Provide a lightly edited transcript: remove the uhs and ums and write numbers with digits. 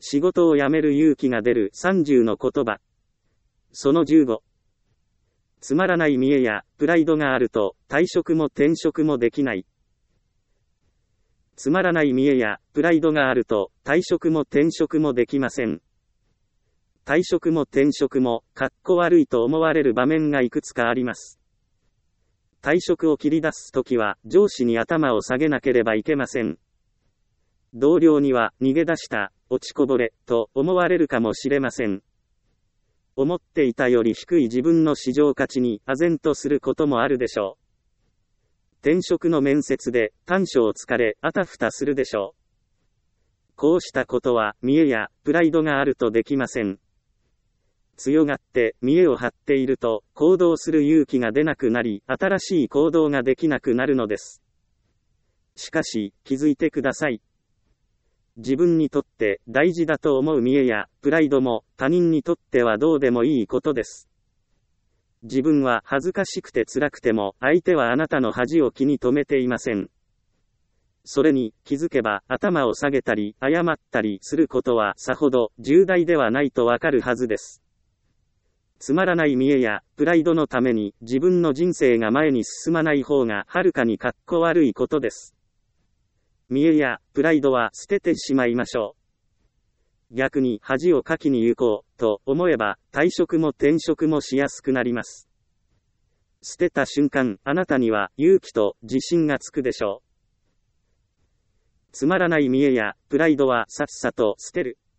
仕事を辞める勇気が出る30の言葉。その15。つまらない見栄やプライドがあると退職も転職もできない。つまらない見栄やプライドがあると退職も転職もできません。退職も転職もかっこ悪いと思われる場面がいくつかあります。退職を切り出すときは上司に頭を下げなければいけません。同僚には逃げ出した、落ちこぼれと思われるかもしれません。思っていたより低い自分の市場価値に唖然とすることもあるでしょう。転職の面接で短所を突かれあたふたするでしょう。こうしたことは見栄やプライドがあるとできません。強がって見栄を張っていると行動する勇気が出なくなり、新しい行動ができなくなるのです。しかし気づいてください。自分にとって大事だと思う見栄やプライドも他人にとってはどうでもいいことです。自分は恥ずかしくて辛くても相手はあなたの恥を気に留めていません。それに気づけば頭を下げたり謝ったりすることはさほど重大ではないとわかるはずです。つまらない見栄やプライドのために自分の人生が前に進まない方がはるかにかっこ悪いことです。見栄やプライドは捨ててしまいましょう。逆に恥をかきに行こうと思えば退職も転職もしやすくなります。捨てた瞬間、あなたには勇気と自信がつくでしょう。つまらない見栄やプライドはさっさと捨てる。